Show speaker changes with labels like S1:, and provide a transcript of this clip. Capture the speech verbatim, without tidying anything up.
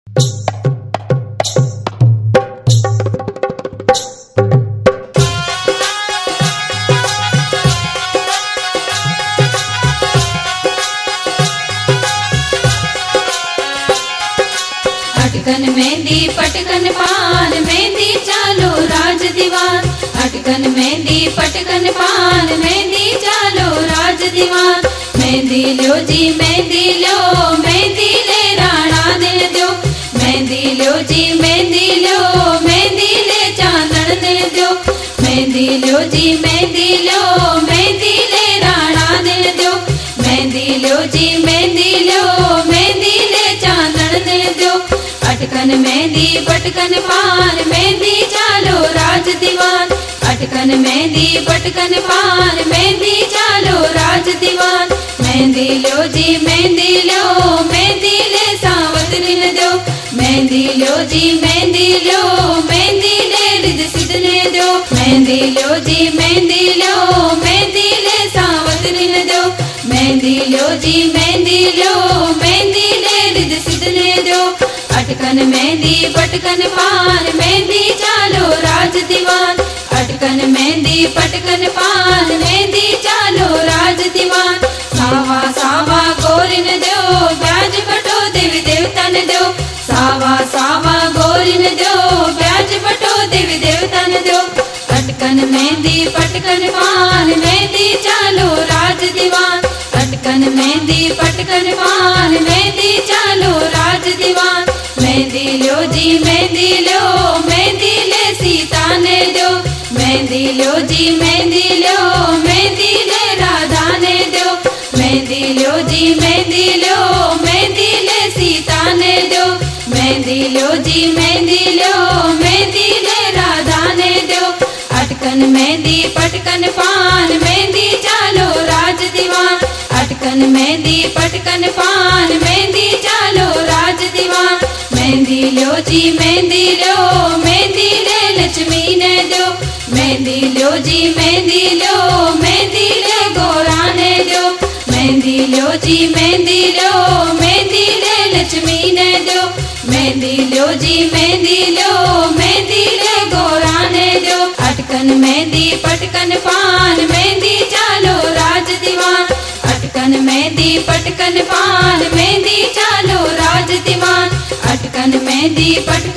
S1: अटकन मेहंदी पटकन पान मेहंदी चालो राज दीवान। अटकन मेहंदी पटकन पान मेहंदी चालो राज दीवान। मेहंदी लो जी मेहंदी लो मेहंदी ले राणा दिन दो। मेहंदी लो जी मेहंदी लो मेहंदी ले चांदन दिन दो। मेहंदी लो जी मेहंदी लो मेहंदी ले राणा दिन दो। मेहंदी लो जी मेहंदी लो मेहंदी ले चांदन दिन दो। अटकन मेहंदी पटकन पान मेहंदी चालो राज दीवान। अटकन मेहंदी पटकन पान मेहंदी चालो राज दीवान। मेहंदी लो जी मेहंदी लो मेहंदी ले सावत दिन दो। मेहंदी लो जी मेहंदी लो मेहंदी ले रिद सिदने दो। मेहंदी लो जी मेहंदी लो मेहंदी ले सावत दिन दो। मेहंदी लो जी मेहंदी लो मेहंदी ले रिद सिदने दो। अटकन मेहंदी पटकन पान मेहंदी चालो राज दीवान। अटकन मेहंदी पटकन पान मेहंदी चालो राज दीवान। सावा सावा गोरिन दो ब्याज बटो देवी देवता ने दो। सावा सावा गोरिन दो ब्याज बटो देवी देवता ने दो। अटकन मेहंदी पटकन पान मेहंदी चालो राज दीवान। अटकन मेहंदी पटकन पान मेहंदी चालो राज दीवान। मेहंदी लो जी मेहंदी लो मेहंदी ले सीता ने दो। मेहंदी लो जी मेहंदी लो मेहंदी ले राधा ने दो। मेहंदी लो जी मेहंदी लो मेहंदी ले सीता ने दो। मेहंदी लो जी मेहंदी लो मेहंदी ले राधा ने दो। अटकन मेहंदी पटकन पान मेहंदी चालो राज दीवान। अटकन मेहंदी पटकन पान मेहंदी चालो राज दीवान। मेहंदी लो जी मेहंदी लो मेहंदी ले लक्ष्मी ने दो। मेहंदी लो जी मेहंदी लो मेहंदी ले गौरा ने दो। मेहंदी लो जी मेहंदी लो मेहंदी ले लक्ष्मी ने दो। मेहंदी लो जी मेहंदी लो मेहंदी ले गौरा ने दो। अटकन मेहंदी पटकन पान मेहंदी चालो राज दीवान। अटकन मेहंदी पटकन पान मेहंदी चालो राज दीवान। अटकन मेहंदी पट